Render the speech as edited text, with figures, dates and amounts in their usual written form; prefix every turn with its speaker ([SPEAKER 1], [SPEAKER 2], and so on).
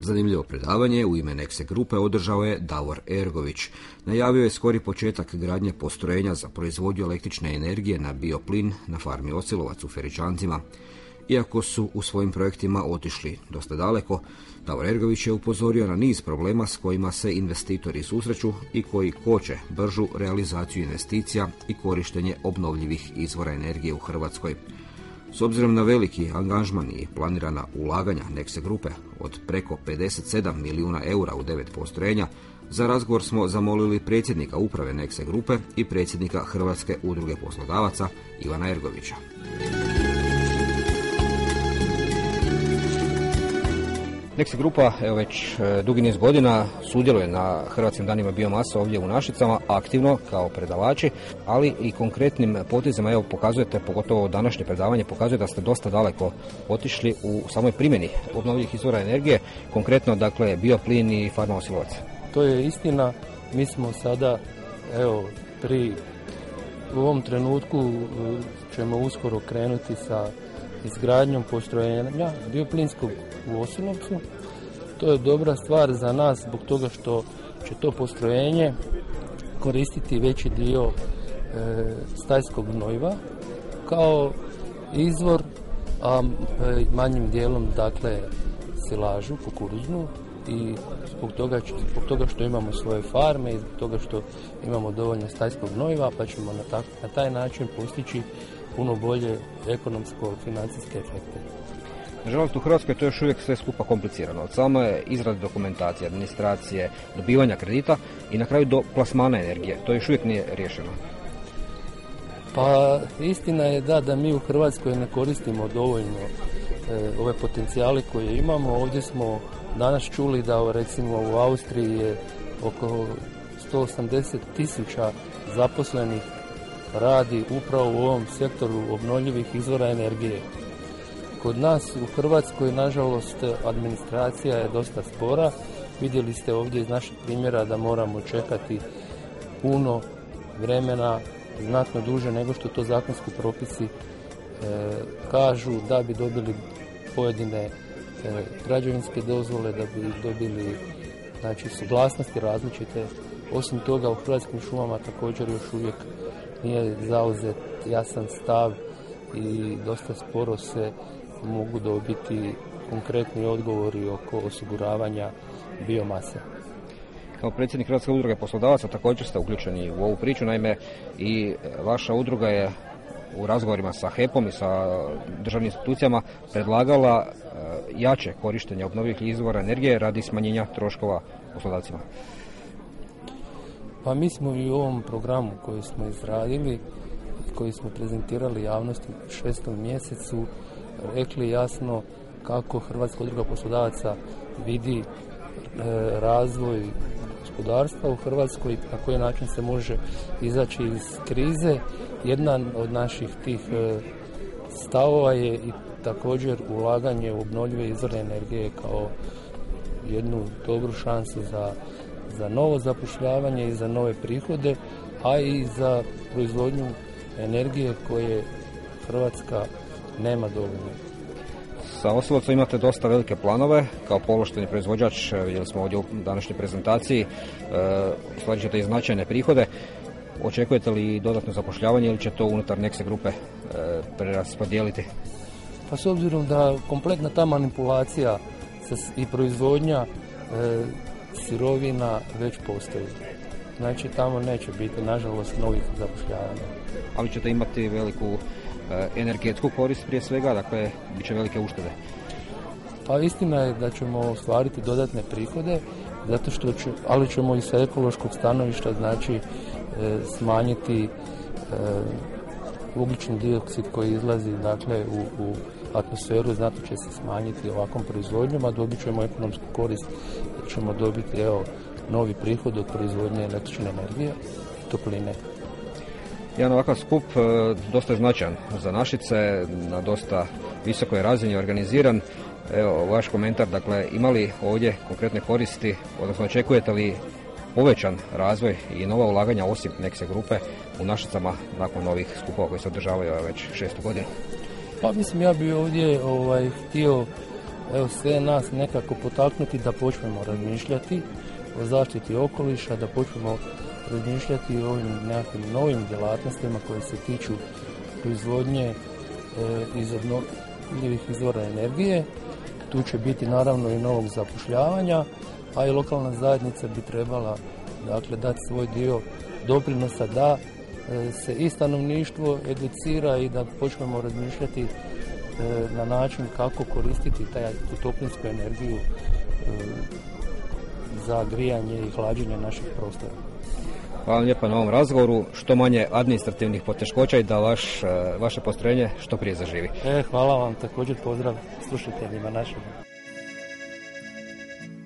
[SPEAKER 1] Zanimljivo predavanje u ime Nexe grupe održao je Davor Ergović. Najavio je skori početak gradnje postrojenja za proizvodnju električne energije na bioplin na farmi Osilovac u Feričancima. Iako su u svojim projektima otišli dosta daleko, Davor Ergović je upozorio na niz problema s kojima se investitori susreću i koji koče bržu realizaciju investicija i korištenje obnovljivih izvora energije u Hrvatskoj. S obzirom na veliki angažman i planirana ulaganja Nexe grupe od preko 57 milijuna eura u 9 postrojenja, za razgovor smo zamolili predsjednika uprave Nexe grupe i predsjednika Hrvatske udruge poslodavaca Ivana Ergovića. Nexe grupa već dugi niz godina sudjeluje na Hrvatskim danima biomasa ovdje u Našicama aktivno kao predavači, ali i konkretnim potezima pokazujete, pogotovo današnje predavanje pokazuje da ste dosta daleko otišli u samoj primjeni obnovljivih izvora energije, konkretno dakle bioplin i farma Osilovac.
[SPEAKER 2] To je istina, mi smo sada u ovom trenutku ćemo uskoro krenuti sa izgradnjom postrojenja bioplinskog u Osilovcu. To je dobra stvar za nas zbog toga što će to postrojenje koristiti veći dio stajskog gnojiva kao izvor, a manjim dijelom dakle silažu kukuruznu, i zbog toga što imamo svoje farme i zbog toga što imamo dovoljno stajskog gnojiva, pa ćemo na taj način postići puno bolje ekonomsko-financijske efekte.
[SPEAKER 1] Nažalost, u Hrvatskoj to još uvijek sve skupa komplicirano. Od same izrade dokumentacije, administracije, dobivanja kredita i na kraju do plasmana energije. To još uvijek nije riješeno.
[SPEAKER 2] Pa istina je da mi u Hrvatskoj ne koristimo dovoljno ove potencijale koje imamo. Ovdje smo danas čuli da recimo u Austriji je oko 180.000 zaposlenih radi upravo u ovom sektoru obnovljivih izvora energije. Kod nas u Hrvatskoj, nažalost, administracija je dosta spora. Vidjeli ste ovdje iz naših primjera da moramo čekati puno vremena, znatno duže nego što to zakonski propisi kažu, da bi dobili pojedine građevinske dozvole, da bi dobili suglasnosti različite. Osim toga, u Hrvatskim šumama također još uvijek nije zauzet jasan stav i dosta sporo se mogu dobiti konkretni odgovori oko osiguravanja biomase.
[SPEAKER 1] Kao predsjednik Hrvatske udruge poslodavaca također ste uključeni u ovu priču, naime i vaša udruga je u razgovorima sa HEP-om i sa državnim institucijama predlagala jače korištenje obnovljivih izvora energije radi smanjenja troškova poslodavcima.
[SPEAKER 2] Pa mi smo i u ovom programu koji smo izradili, koji smo prezentirali javnosti u 6. mjesecu, rekli jasno kako Hrvatska udruga poslodavaca vidi razvoj gospodarstva u Hrvatskoj i na koji način se može izaći iz krize. Jedan od naših tih stavova je i također ulaganje u obnovljive izvore energije kao jednu dobru šansu za novo zapošljavanje i za nove prihode, a i za proizvodnju energije koje Hrvatska nema dovoljno.
[SPEAKER 1] Sa Osilovcom imate dosta velike planove, kao povlašteni proizvođač, vidjeli smo ovdje u današnjoj prezentaciji, ostvarit ćete i značajne prihode. Očekujete li dodatno zapošljavanje ili će to unutar Nexe grupe preraspodijeliti?
[SPEAKER 2] Pa s obzirom da kompletna ta manipulacija i proizvodnja sirovina već postoji. Znači tamo neće biti, nažalost, novih zapošljavanja.
[SPEAKER 1] Ali ćete imati veliku energetsku korist prije svega, dakle, bit će velike uštede.
[SPEAKER 2] Pa istina je da ćemo ostvariti dodatne prihode, ali ćemo i sa ekološkog stanovišta, znači, smanjiti ugljični dioksid koji izlazi, dakle, u atmosferu, znatno će se smanjiti ovakvom proizvodnjom, a dobit ćemo ekonomsku korist, ćemo dobiti novi prihod od proizvodnje električne energije i topline.
[SPEAKER 1] Jedan ovakav skup dosta je značajan za Našice, na dosta visokoj razini organiziran. Evo, vaš komentar, dakle, ima li ovdje konkretne koristi, odnosno očekujete li povećan razvoj i nova ulaganja osim Nexe grupe u Našicama nakon novih skupova koji se održavaju već 6. godinu?
[SPEAKER 2] Pa mislim, ja bi ovdje htio evo sve nas nekako potaknuti da počnemo razmišljati o zaštiti okoliša, da počnemo razmišljati o ovim nekakvim novim djelatnostima koje se tiču proizvodnje iz obnovljivih izvora energije. Tu će biti naravno i novog zapošljavanja, a i lokalna zajednica bi trebala dakle dati svoj dio doprinosa da se i stanovništvo educira i da počnemo razmišljati na način kako koristiti tu toplinsku energiju za grijanje i hlađenje naših prostora.
[SPEAKER 1] Hvala vam lijepa na ovom razgovoru, što manje administrativnih poteškoća i da vaše postrojenje što prije zaživi.
[SPEAKER 2] Hvala vam, također pozdrav slušateljima našim.